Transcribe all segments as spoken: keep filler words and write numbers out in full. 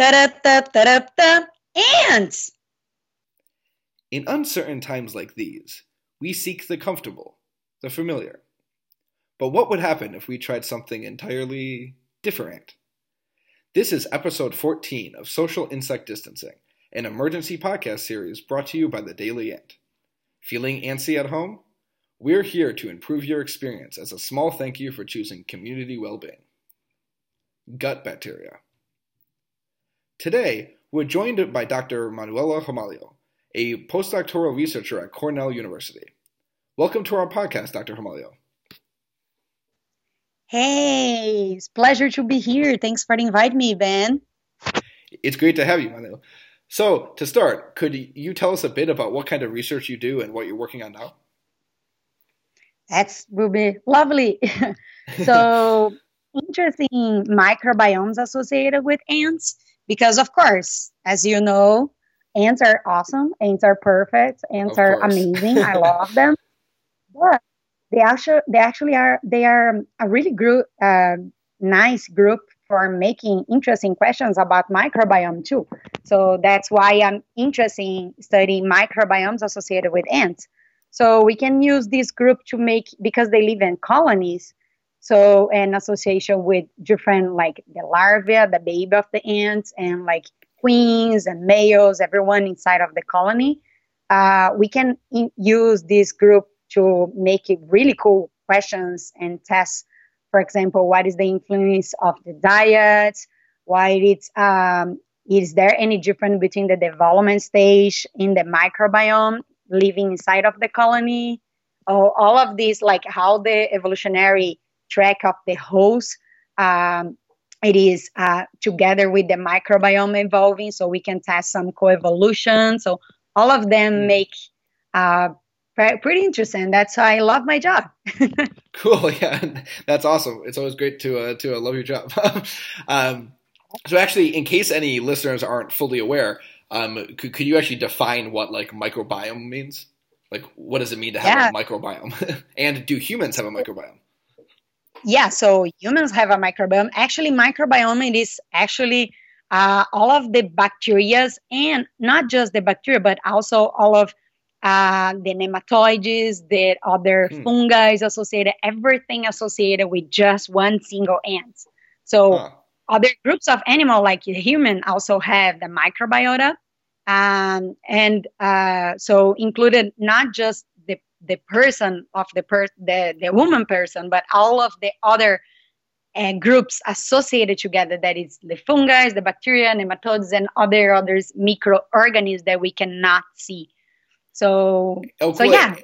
Ta-da-ta-ta-da-ta. Ants! In uncertain times like these, we seek the comfortable, the familiar. But what would happen if we tried something entirely different? This is episode fourteen of Social Insect Distancing, an emergency podcast series brought to you by the Daily Ant. Feeling antsy at home? We're here to improve your experience as a small thank you for choosing community well-being. Gut bacteria. Today, we're joined by Doctor Manuela Jamallo, a postdoctoral researcher at Cornell University. Welcome to our podcast, Doctor Jamallo. Hey, it's a pleasure to be here. Thanks for inviting me, Ben. It's great to have you, Manuela. So, to start, could you tell us a bit about what kind of research you do and what you're working on now? That will be lovely. So, interesting microbiomes associated with ants, because of course, as you know, ants are awesome. Ants are perfect. Ants Of are course. amazing. I love them. But they actually, they actually are, they are a really group, uh, nice group for making interesting questions about microbiome too. So that's why I'm interested in studying microbiomes associated with ants. So we can use this group to make, because they live in colonies, so an association with different, like the larvae, the baby of the ants, and like queens and males, everyone inside of the colony. Uh, we can in- use this group to make it really cool questions and tests. For example, what is the influence of the diet? Why it's um, is there any difference between the development stage in the microbiome living inside of the colony? Oh, all of these, like how the evolutionary track of the host um, it is uh, together with the microbiome evolving, so we can test some coevolution. So all of them Hmm. make uh, pre- pretty interesting. That's why I love my job. Cool, yeah, that's awesome. It's always great to uh, to uh, love your job. um, so, actually, in case any listeners aren't fully aware, um, could, could you actually define what like microbiome means? Like, what does it mean to have Yeah. a microbiome? And do humans have a microbiome? Yeah, so humans have a microbiome. Actually, microbiome it is actually uh, all of the bacteria, and not just the bacteria, but also all of uh, the nematoids, the other Hmm. fungi associated, everything associated with just one single ant. So Huh. other groups of animal like the human also have the microbiota, um, and uh, so included not just the the person of the per the the woman person, but all of the other uh, groups associated together. That is the fungi, the bacteria, nematodes, and other others microorganisms that we cannot see. So Oh, so cool. yeah,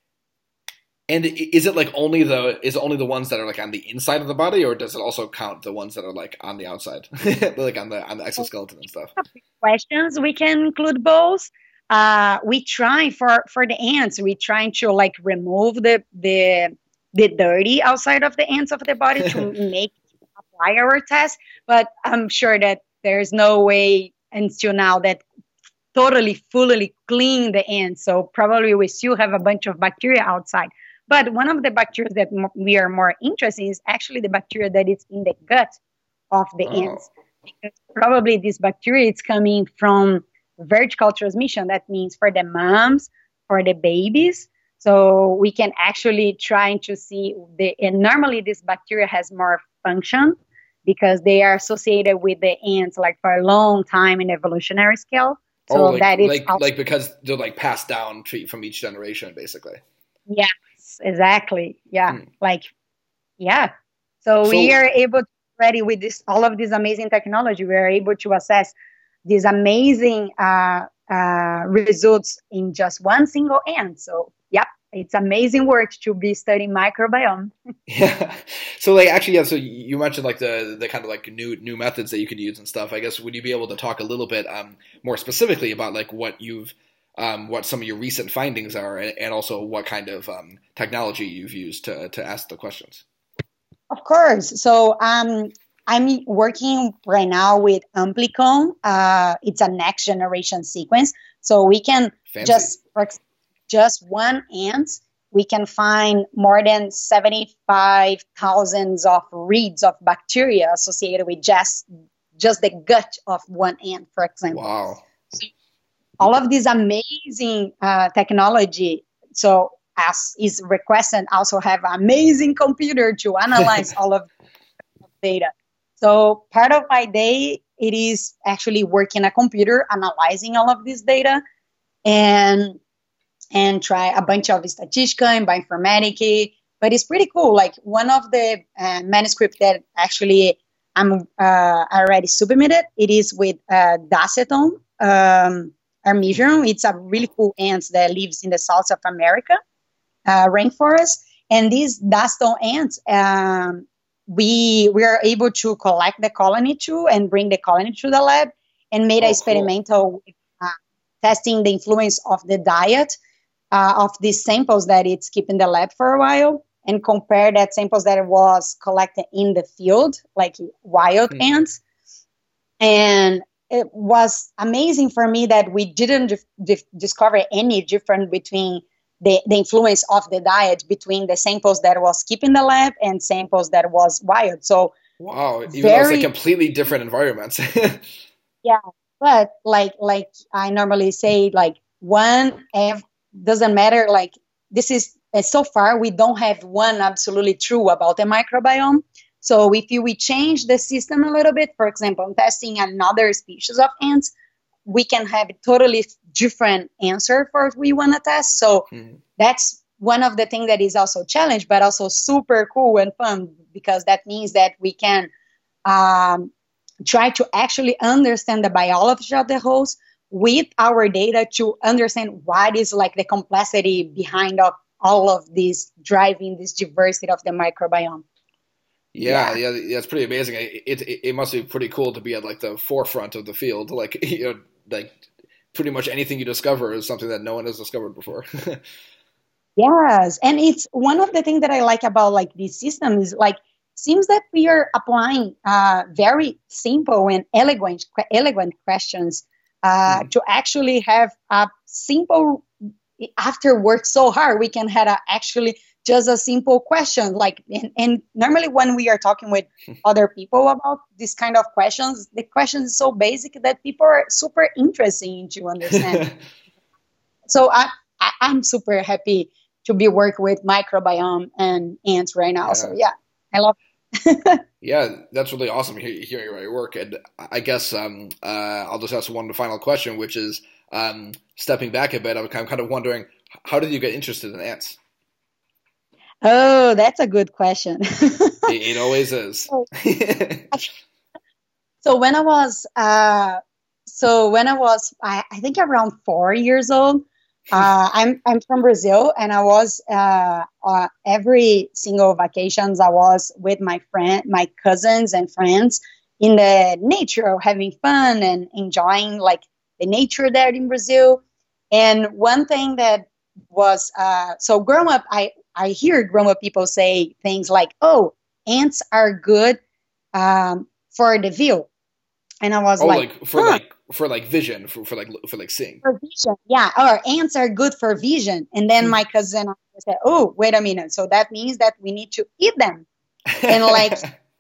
And i- is it like only the is it only the ones that are like on the inside of the body, or does it also count the ones that are like on the outside, like on the on the exoskeleton and stuff? questions we can include both. Uh, we try for for the ants. We trying to like remove the the the dirty outside of the ants of the body to make apply our test. But I'm sure that there's no way until now that totally fully clean the ants. So probably we still have a bunch of bacteria outside. But one of the bacteria that mo- we are more interested in is actually the bacteria that is in the gut of the Oh, ants. Because probably this bacteria is coming from vertical transmission. That means for the moms, for the babies. So we can actually try to see the, and normally this bacteria has more function because they are associated with the ants like for a long time in evolutionary scale. oh, So like that is like also, like because they're like passed down to, from each generation, basically. yes, exactly. Yeah. Hmm. Like, yeah. So we are So, able to already with this, all of this amazing technology, we are able to assess these amazing uh, uh, results in just one single ant. So, yep, it's amazing work to be studying microbiome. yeah. So like actually, yeah. So you mentioned like the the kind of like new new methods that you could use and stuff. I guess would you be able to talk a little bit um more specifically about like what you've um what some of your recent findings are, and, and also what kind of um technology you've used to to ask the questions. Of course. So um, I'm working right now with Amplicon. Uh, it's a next generation sequence. So we can Fancy. just, for ex- just one ant, we can find more than seventy-five thousand of reads of bacteria associated with just just the gut of one ant, for example. Wow. So all of this amazing uh, technology, so as is requested, also have amazing computer to analyze all of data. So part of my day, it is actually working a computer, analyzing all of this data, and and try a bunch of statistica and bioinformatics. But it's pretty cool. Like one of the uh, manuscripts that actually I'm uh, already submitted, it is with uh, Daceton um, armigeron. It's a really cool ant that lives in the South of America uh, rainforest. And these Daceton ants, um, we we are able to collect the colony too and bring the colony to the lab and made Oh, an experimental uh, testing the influence of the diet uh, of these samples that it's kept in the lab for a while, and compare that samples that was collected in the field, like wild Hmm. ants. And it was amazing for me that we didn't dif- dif- discover any difference between the, the influence of the diet between the samples that was kept in the lab and samples that was wild. So Wow. Even though it's like very, completely different environments. yeah, but like like I normally say, like one ev- doesn't matter. Like this is uh, so far we don't have one absolutely true about the microbiome. So if you, we change the system a little bit, for example, I'm testing another species of ants, we can have a totally different answer for what we want to test. So Hmm. that's one of the things that is also challenge, but also super cool and fun, because that means that we can um, try to actually understand the biology of the host with our data to understand what is like the complexity behind of all of this driving this diversity of the microbiome. Yeah, Yeah. yeah, yeah, it's pretty amazing. It, it it must be pretty cool to be at like the forefront of the field. Like you know, like pretty much anything you discover is something that no one has discovered before. Yes, and it's one of the things that I like about like this system is like seems that we are applying uh, very simple and elegant elegant questions uh, Hmm. to actually have a simple after work so hard we can have a, actually just a simple question like and, and normally when we are talking with other people about this kind of questions, the question is so basic that people are super interested in to understand. So I, I I'm super happy to be working with microbiome and ants right now. So Yeah. yeah, I love it. Yeah, that's really awesome he- hearing about your work. And I guess um, uh, I'll just ask one final question, which is um, stepping back a bit. I'm kind of wondering, how did you get interested in ants? Oh, that's a good question. It, it always is. so, so when I was uh, so when I was I, I think around four years old, uh, I'm I'm from Brazil, and I was uh, uh, every single vacations I was with my friend, my cousins and friends in the nature, having fun and enjoying like the nature there in Brazil. And one thing that was uh, so growing up, I I hear grown up people say things like, "Oh, ants are good um, for the view," and I was Oh, like, like for "Huh." like for like vision, for, for like for like seeing. For vision, yeah, or ants are good for vision. And then my cousin said, "Oh, wait a minute. So that means that we need to eat them." And like,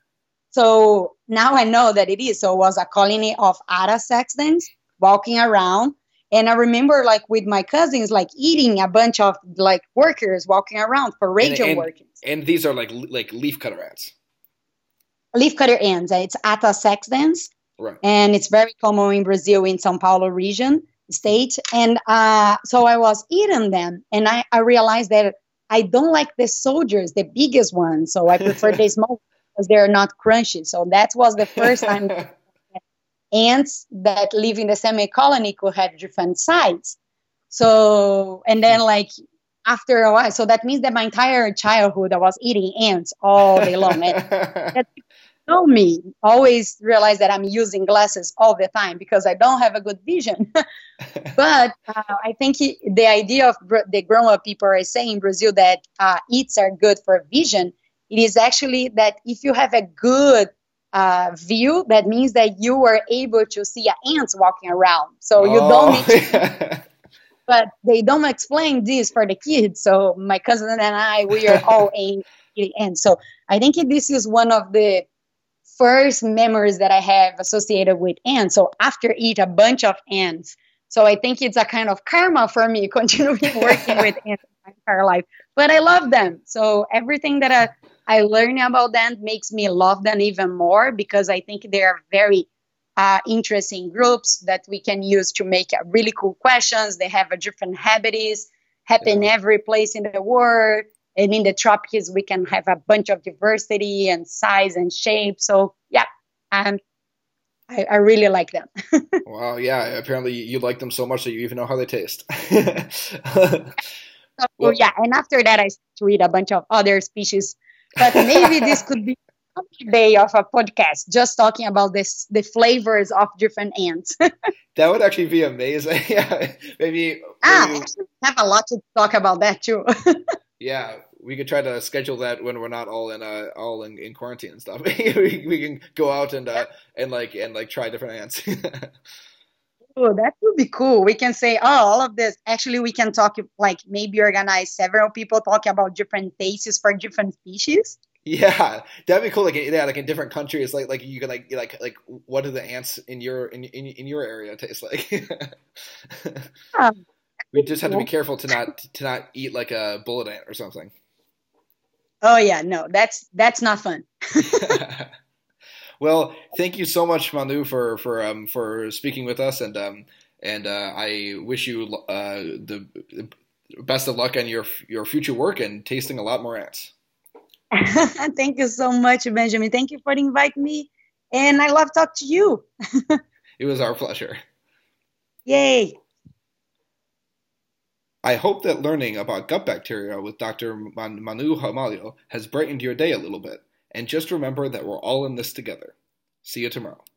so now I know that it is. So it was a colony of Ara sextons walking around. And I remember like with my cousins, like eating a bunch of like workers walking around for and region and workers. and these are like like leaf cutter ants, Leafcutter ants. It's Ata sexdens, right? and it's very common in Brazil, in São Paulo region, state. And uh, so I was eating them, and I, I realized that I don't like the soldiers, the biggest ones. So I prefer the small because they're not crunchy. So that was the first time ants that live in the same colony could have different sides. So, and then like after a while, so that means that my entire childhood I was eating ants all day long. And that know me always realize that I'm using glasses all the time because I don't have a good vision. But uh, I think he, the idea of br- the grown-up people are saying in Brazil that uh, eats are good for vision. It is actually that if you have a good uh, view, that means that you are able to see ants walking around. So you don't Oh, need to. But they don't explain this for the kids. So my cousin and I, we are all in. And so I think this is one of the first memories that I have associated with ants. So after eat a bunch of ants. So I think it's a kind of karma for me continuing working with ants my entire life. But I love them. So everything that I, I learn about them makes me love them even more because I think they are very uh, interesting groups that we can use to make uh, really cool questions. They have a different habits, happen Yeah. every place in the world. And in the tropics, we can have a bunch of diversity and size and shape. So yeah, um, I, I really like them. Wow, yeah, apparently you like them so much that you even know how they taste. So Well, yeah, and after that, I started to read a bunch of other species. But maybe this could be a day of a podcast just talking about this the flavors of different ants. that would actually be amazing. Yeah, maybe, ah, maybe, actually, we have a lot to talk about that too. yeah, we could try to schedule that when we're not all in, uh, all in, in quarantine and stuff. we, we can go out and, uh, and like, and like try different ants. Oh, that would be cool. We can say, oh, all of this. Actually, we can talk, like maybe organize several people talking about different tastes for different species. Yeah, that'd be cool. Like, yeah, like in different countries, like, like you can like, like, like, what do the ants in your, in, in, in your area taste like? Um, We just have to be cool. careful to not, to not eat like a bullet ant or something. Oh yeah, no, that's that's not fun. Well, thank you so much, Manu, for for um for speaking with us, and um and uh, I wish you uh the best of luck on your your future work and tasting a lot more ants. Thank you so much, Benjamin. Thank you for inviting me, and I love talk to you. It was our pleasure. Yay! I hope that learning about gut bacteria with Doctor Man- Manu Ramalho has brightened your day a little bit. And just remember that we're all in this together. See you tomorrow.